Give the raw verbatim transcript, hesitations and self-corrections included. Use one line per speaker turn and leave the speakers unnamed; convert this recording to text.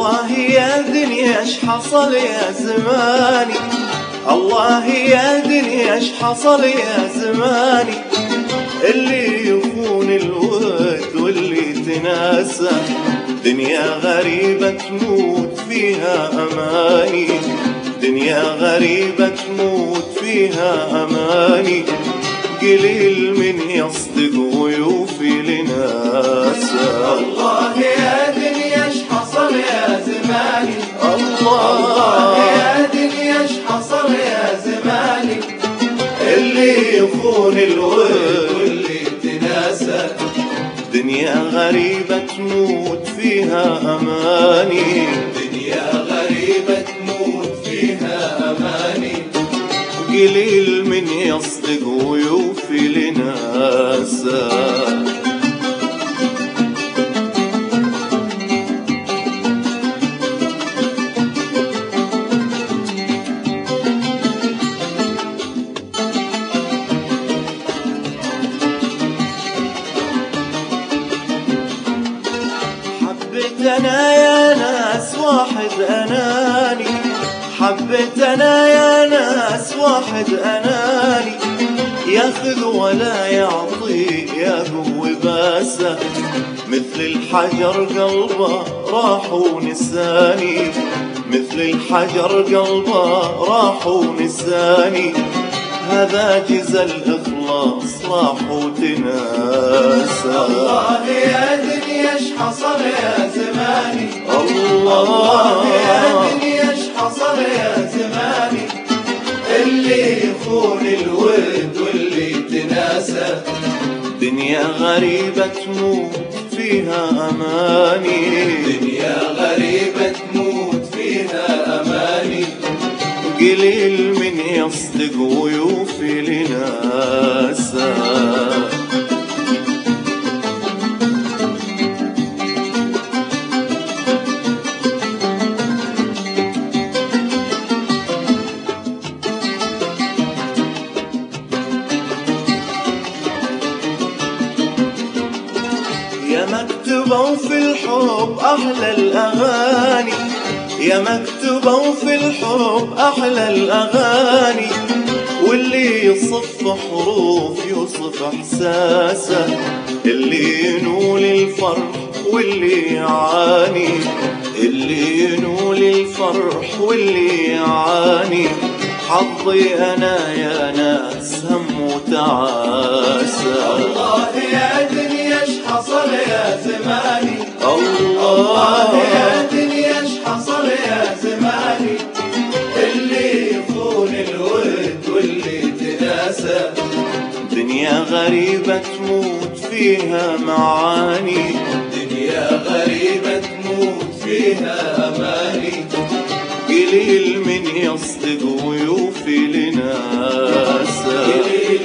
الله يا دنيا ايش حصل يا زماني، الله يا دنيا ايش حصل يا زماني، اللي يخون الود واللي تناسى، دنيا غريبة تموت فيها أماني، دنيا غريبة تموت فيها أماني، قليل من يصدق ويوفي لناسه.
الله يا دنيا ايش حصل يا زماني،
الله
يا دنيا ايش حصل يا زماني،
اللي يخون الود
واللي تناسى،
دنيا غريبة تموت فيها أماني،
دنيا غريبة تموت فيها أماني،
قليل من يصدق ويوفي لناسه. حبيت أنا يا ناس واحد أناني، حبيت أنا يا ناس واحد أناني، ياخذ ولا يعطي يا قوي باسه، مثل الحجر قلبه راح ونساني، مثل الحجر قلبه راح ونساني، هذا جزى الإخلاص راح وتناسى.
الله يا دنيا ايش حصل يا زماني،
الله
يا دنيا ايش حصل يا زماني، اللي يخون الود واللي تناسى،
دنيا غريبة تموت فيها أماني،
دنيا غريبة تموت فيها أماني،
قليل من يصدق ويوفي لناسه. يا مكتوبة في الحب أحلى الأغاني، يا مكتوبة في الحب أحلى الأغاني، واللي يصف حروف يوصف إحساسه، اللي ينول الفرح واللي يعاني، اللي ينول الفرح واللي يعاني، حظي أنا يا ناس هم وتعاسة.
الله يا دنيا ايش حصل يا زماني،
الله
يا دنيا ايش حصل يا زماني، اللي يخون الود واللي تناسى،
دنيا غريبة تموت فيها معاني،
دنيا غريبة تموت فيها أماني،
قليل من يصدق ويوفي لناسه.
قليل